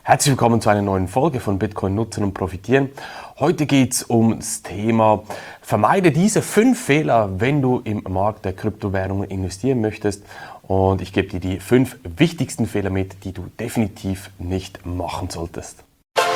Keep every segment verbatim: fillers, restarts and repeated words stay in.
Herzlich willkommen zu einer neuen Folge von Bitcoin nutzen und profitieren. Heute geht es um das Thema vermeide diese fünf Fehler, wenn du im Markt der Kryptowährungen investieren möchtest. Und ich gebe dir die fünf wichtigsten Fehler mit, die du definitiv nicht machen solltest.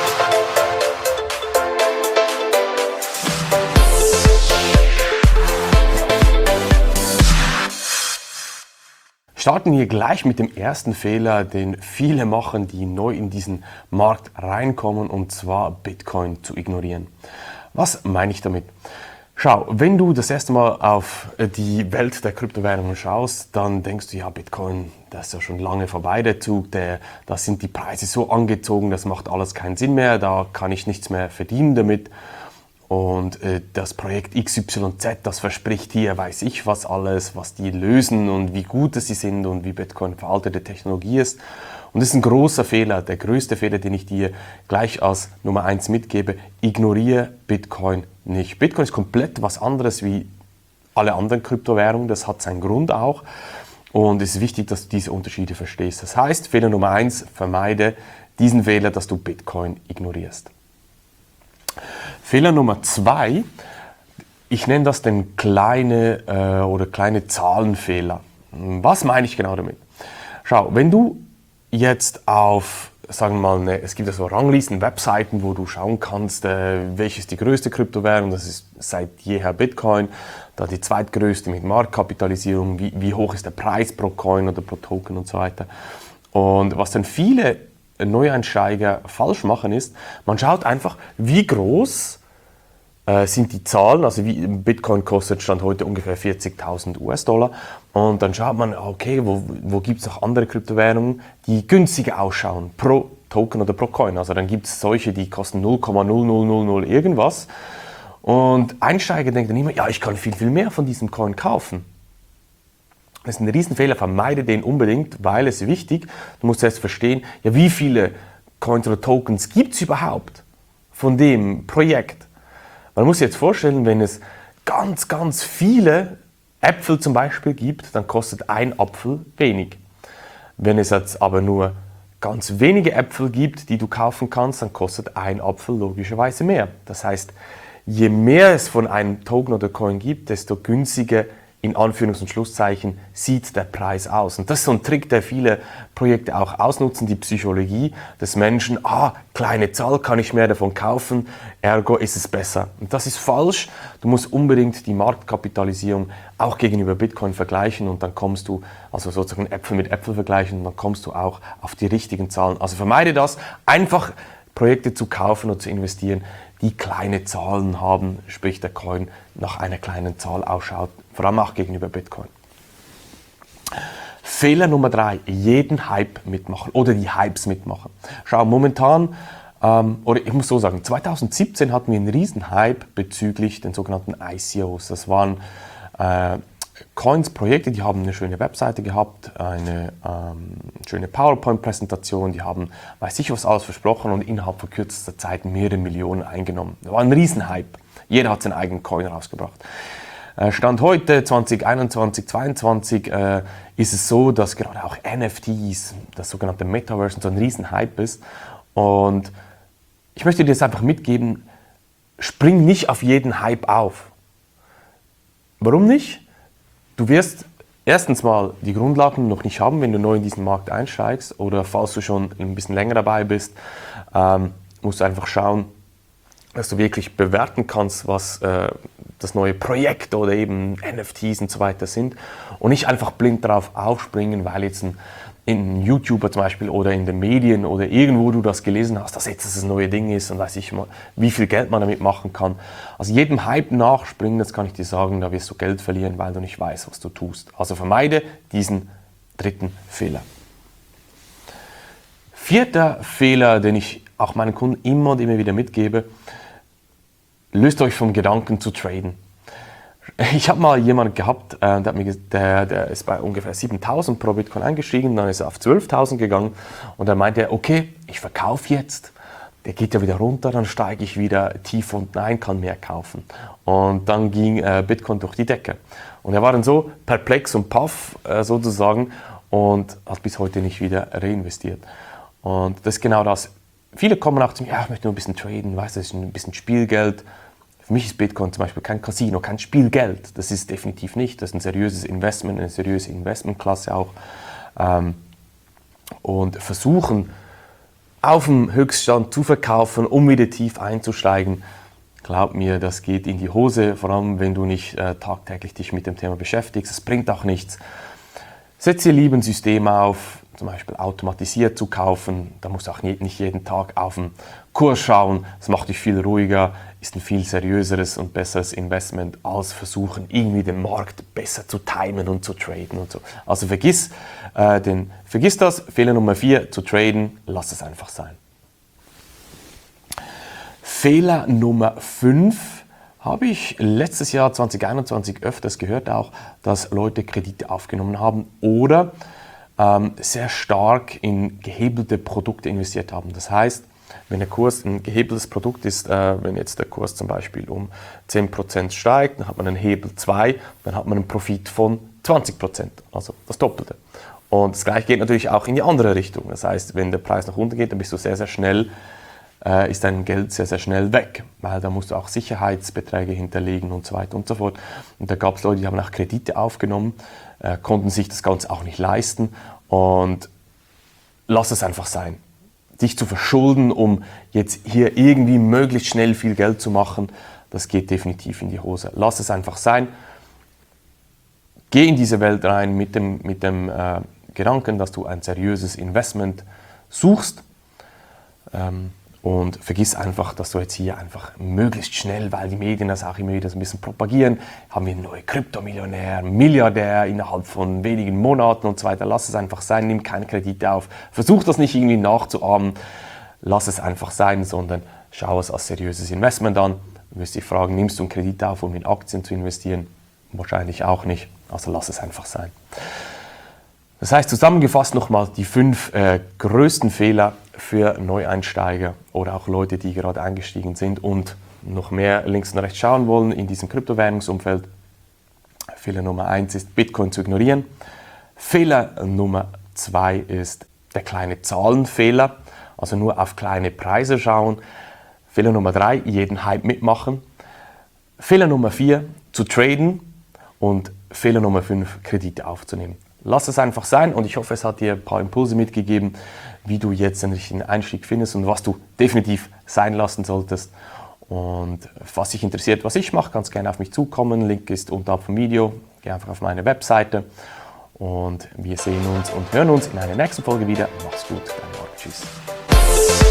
Starten wir gleich mit dem ersten Fehler, den viele machen, die neu in diesen Markt reinkommen, und zwar Bitcoin zu ignorieren. Was meine ich damit? Schau, wenn du das erste Mal auf die Welt der Kryptowährungen schaust, dann denkst du, ja, Bitcoin, das ist ja schon lange vorbei, der Zug, der, da sind die Preise so angezogen, das macht alles keinen Sinn mehr, da kann ich nichts mehr verdienen damit. Und äh, das Projekt X Y Z, das verspricht hier, weiß ich was alles, was die lösen und wie gut sie sind und wie Bitcoin veraltete Technologie ist. Und das ist ein großer Fehler, der größte Fehler, den ich dir gleich als Nummer eins mitgebe. Ignoriere Bitcoin nicht. Bitcoin ist komplett was anderes wie alle anderen Kryptowährungen, das hat seinen Grund auch. Und es ist wichtig, dass du diese Unterschiede verstehst. Das heißt, Fehler Nummer eins, vermeide diesen Fehler, dass du Bitcoin ignorierst. Fehler Nummer zwei, ich nenne das den kleine äh, oder kleine Zahlenfehler. Was meine ich genau damit? Schau, wenn du jetzt auf, sagen wir mal, eine, es gibt ja so Ranglisten, Webseiten, wo du schauen kannst, äh, welche ist die größte Kryptowährung, das ist seit jeher Bitcoin, da die zweitgrößte mit Marktkapitalisierung, wie, wie hoch ist der Preis pro Coin oder pro Token und so weiter. Und was dann viele Neueinsteiger falsch machen ist, man schaut einfach, wie groß äh, sind die Zahlen, also wie Bitcoin kostet Stand heute ungefähr vierzigtausend US-Dollar, und dann schaut man, okay, wo, wo gibt es noch andere Kryptowährungen, die günstiger ausschauen, pro Token oder pro Coin. Also dann gibt es solche, die kosten null Komma null null null null irgendwas, und Einsteiger denken dann immer, ja, ich kann viel, viel mehr von diesem Coin kaufen. Das ist ein Riesenfehler, vermeide den unbedingt, weil es wichtig, du musst erst verstehen, ja, wie viele Coins oder Tokens gibt es überhaupt von dem Projekt. Man muss sich jetzt vorstellen, wenn es ganz, ganz viele Äpfel zum Beispiel gibt, dann kostet ein Apfel wenig. Wenn es jetzt aber nur ganz wenige Äpfel gibt, die du kaufen kannst, dann kostet ein Apfel logischerweise mehr. Das heißt, je mehr es von einem Token oder Coin gibt, desto günstiger in Anführungs- und Schlusszeichen sieht der Preis aus. Und das ist so ein Trick, der viele Projekte auch ausnutzen, die Psychologie des Menschen. Ah, kleine Zahl, kann ich mehr davon kaufen, ergo ist es besser. Und das ist falsch. Du musst unbedingt die Marktkapitalisierung auch gegenüber Bitcoin vergleichen, und dann kommst du, also sozusagen Äpfel mit Äpfel vergleichen, und dann kommst du auch auf die richtigen Zahlen. Also vermeide das, einfach Projekte zu kaufen und zu investieren, die kleine Zahlen haben, sprich der Coin nach einer kleinen Zahl ausschaut, vor allem auch gegenüber Bitcoin. Fehler Nummer drei, jeden Hype mitmachen oder die Hypes mitmachen. Schau, momentan, ähm, oder ich muss so sagen, zwanzig siebzehn hatten wir einen riesen Hype bezüglich den sogenannten I C Os. Das waren äh, Coins, Projekte, die haben eine schöne Webseite gehabt, eine ähm, schöne PowerPoint-Präsentation, die haben, weiß ich was alles versprochen, und innerhalb von kürzester Zeit mehrere Millionen eingenommen. Das war ein Riesenhype. Jeder hat seinen eigenen Coin rausgebracht. Äh, Stand heute, zwanzig einundzwanzig, zweiundzwanzig, äh, ist es so, dass gerade auch N F Ts, das sogenannte Metaverse, so ein Riesenhype ist. Und ich möchte dir das einfach mitgeben, spring nicht auf jeden Hype auf. Warum nicht? Du wirst erstens mal die Grundlagen noch nicht haben, wenn du neu in diesen Markt einsteigst, oder falls du schon ein bisschen länger dabei bist, ähm, musst du einfach schauen, dass du wirklich bewerten kannst, was äh, das neue Projekt oder eben N F Ts und so weiter sind, und nicht einfach blind darauf aufspringen, weil jetzt ein, ein YouTuber zum Beispiel oder in den Medien oder irgendwo du das gelesen hast, dass jetzt das neue Ding ist und weiß ich mal, wie viel Geld man damit machen kann. Also jedem Hype nachspringen, das kann ich dir sagen, da wirst du Geld verlieren, weil du nicht weißt, was du tust. Also vermeide diesen dritten Fehler. Vierter Fehler, den ich auch meinen Kunden immer und immer wieder mitgebe: löst euch vom Gedanken zu traden. Ich habe mal jemanden gehabt, äh, der, hat mir, der, der ist bei ungefähr siebentausend pro Bitcoin eingestiegen, dann ist er auf zwölftausend gegangen, und dann meinte er, okay, ich verkaufe jetzt, der geht ja wieder runter, dann steige ich wieder tief unten ein, kann mehr kaufen. Und dann ging äh, Bitcoin durch die Decke. Und er war dann so perplex und paff äh, sozusagen und hat bis heute nicht wieder reinvestiert. Und das ist genau das. viele kommen auch zu mir, ja, ich möchte nur ein bisschen traden, weißt du, das ist ein bisschen Spielgeld. Für mich ist Bitcoin zum Beispiel kein Casino, kein Spielgeld. Das ist definitiv nicht. Das ist ein seriöses Investment, eine seriöse Investmentklasse auch. Ähm, und versuchen, auf dem Höchststand zu verkaufen, um wieder tief einzusteigen, glaub mir, das geht in die Hose, vor allem wenn du nicht äh, tagtäglich dich mit dem Thema beschäftigst. Es bringt auch nichts. Setz dir lieber ein System auf, zum Beispiel automatisiert zu kaufen. Da musst du auch nicht jeden Tag auf den Kurs schauen. Das macht dich viel ruhiger, ist ein viel seriöseres und besseres Investment, als versuchen, irgendwie den Markt besser zu timen und zu traden und so. Also vergiss, äh, den, vergiss das. Fehler Nummer vier, zu traden, lass es einfach sein. Fehler Nummer fünf habe ich letztes Jahr zwanzig einundzwanzig öfters gehört auch, dass Leute Kredite aufgenommen haben oder ähm, sehr stark in gehebelte Produkte investiert haben. Das heißt, wenn der Kurs ein gehebeltes Produkt ist, äh, wenn jetzt der Kurs zum Beispiel um zehn Prozent steigt, dann hat man einen Hebel zwei, dann hat man einen Profit von zwanzig Prozent, also das Doppelte. Und das Gleiche geht natürlich auch in die andere Richtung. Das heißt, wenn der Preis nach unten geht, dann bist du sehr, sehr schnell äh, ist dein Geld sehr, sehr schnell weg, weil da musst du auch Sicherheitsbeträge hinterlegen und so weiter und so fort. Und da gab es Leute, die haben auch Kredite aufgenommen, äh, konnten sich das Ganze auch nicht leisten und lass es einfach sein. Dich zu verschulden, um jetzt hier irgendwie möglichst schnell viel Geld zu machen, das geht definitiv in die Hose. Lass es einfach sein. Geh in diese Welt rein mit dem, mit dem äh, Gedanken, dass du ein seriöses Investment suchst. Ähm, Und vergiss einfach, dass du jetzt hier einfach möglichst schnell, weil die Medien das auch immer wieder so ein bisschen propagieren, haben wir einen neuen Kryptomillionär, Milliardär innerhalb von wenigen Monaten und so weiter. Lass es einfach sein, nimm keine Kredite auf. Versuch das nicht irgendwie nachzuahmen. Lass es einfach sein, sondern schau es als seriöses Investment an. Du wirst dich fragen, nimmst du einen Kredit auf, um in Aktien zu investieren? Wahrscheinlich auch nicht. Also lass es einfach sein. Das heißt, zusammengefasst nochmal die fünf äh, größten Fehler für Neueinsteiger oder auch Leute, die gerade eingestiegen sind und noch mehr links und rechts schauen wollen in diesem Kryptowährungsumfeld. Fehler Nummer eins ist, Bitcoin zu ignorieren. Fehler Nummer zwei ist der kleine Zahlenfehler, also nur auf kleine Preise schauen. Fehler Nummer drei, jeden Hype mitmachen. Fehler Nummer vier, zu traden. Und Fehler Nummer fünf, Kredite aufzunehmen. Lass es einfach sein und ich hoffe, es hat dir ein paar Impulse mitgegeben, wie du jetzt einen richtigen Einstieg findest und was du definitiv sein lassen solltest. Und falls dich interessiert, was ich mache, kannst gerne auf mich zukommen. Link ist unterhalb vom Video. Geh einfach auf meine Webseite und wir sehen uns und hören uns in einer nächsten Folge wieder. Mach's gut, dein Marc. Tschüss.